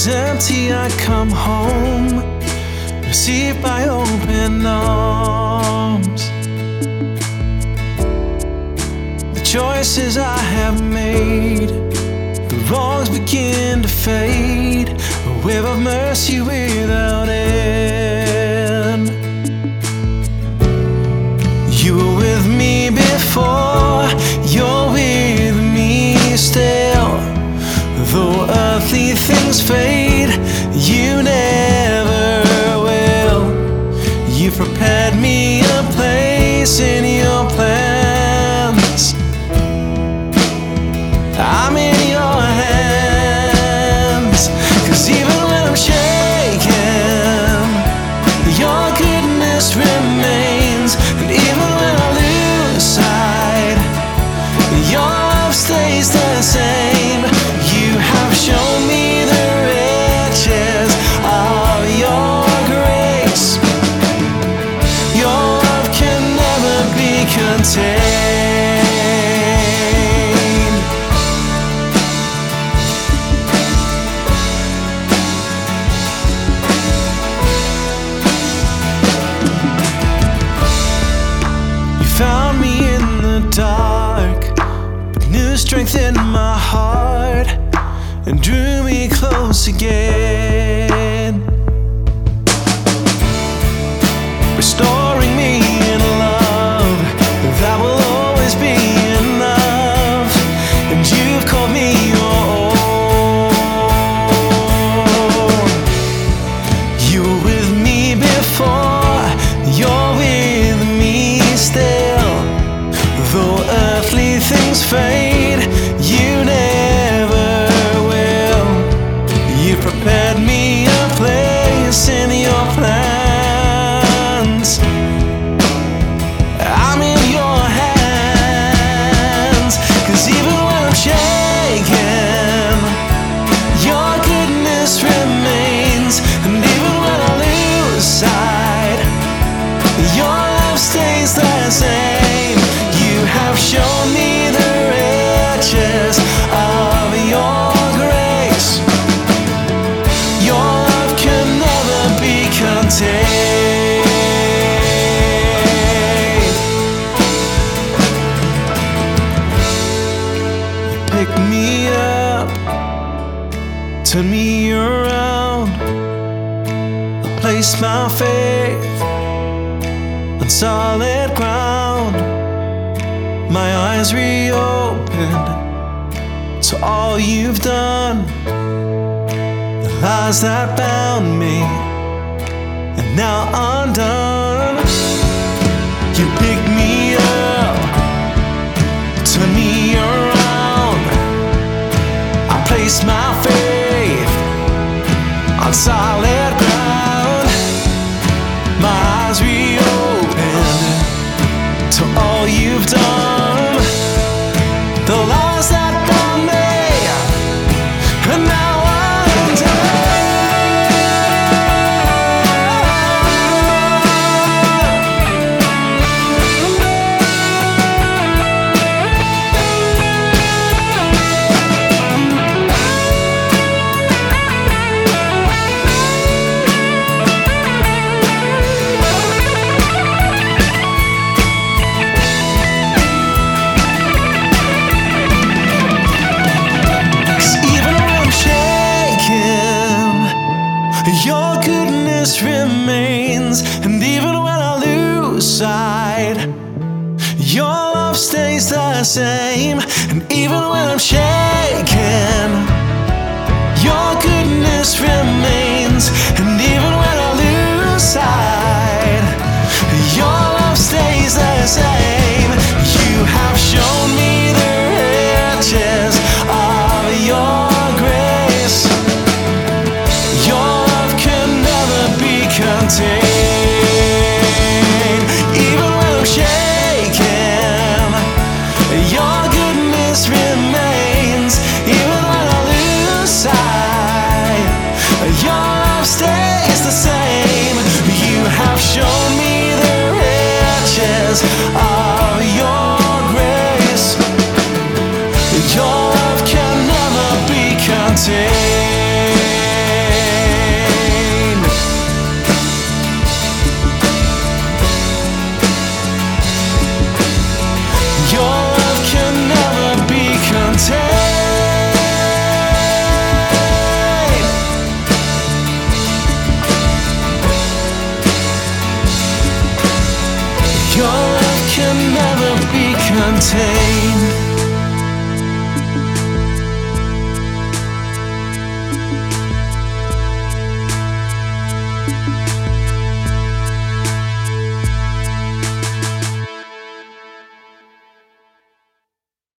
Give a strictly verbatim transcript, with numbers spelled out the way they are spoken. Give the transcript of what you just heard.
is empty, I come home, received by open arms. The choices I have made, the wrongs begin to fade, a wave of mercy without end. You were with me before, you're with me still. Though earthly things fade, you never will. You prepared me a place in your plans. I'm in your hands. 'Cause even when I'm shaken, your goodness remains. And even when I lose sight, your love stays the same. You have shown me the riches of your grace. Your love can never be contained. You found me in the dark, but new strength in my heart, and drew me close again, restoring me in love that will always be enough. And you've called me your own. You were with me before, you're with me still. Though earthly things fade, you never will. You prepared me a place in your plans. I'm in your hands. 'Cause even when I'm shaken, your goodness remains. And even when I lose sight, your love stays the same. You have shown me the riches of your grace. Your love can never be contained. You picked me up, turned me around, placed my faith on solid ground. My eyes reopened to all you've done. The lies that bound me and now undone. You picked me up, turned me around. I placed my faith on solid ground. My eyes reopened to all you've done. The lies that bound me and now your goodness remains. And even when I lose sight, your love stays the same. And even when I'm shaken, your goodness remains. And even when I lose sight, your love stays the same. You have shown me the riches of your grace. Your love can never be contained. Even when I'm shaken, your goodness remains. Even when I lose sight, your love stays the same. You have shown me the riches of contained.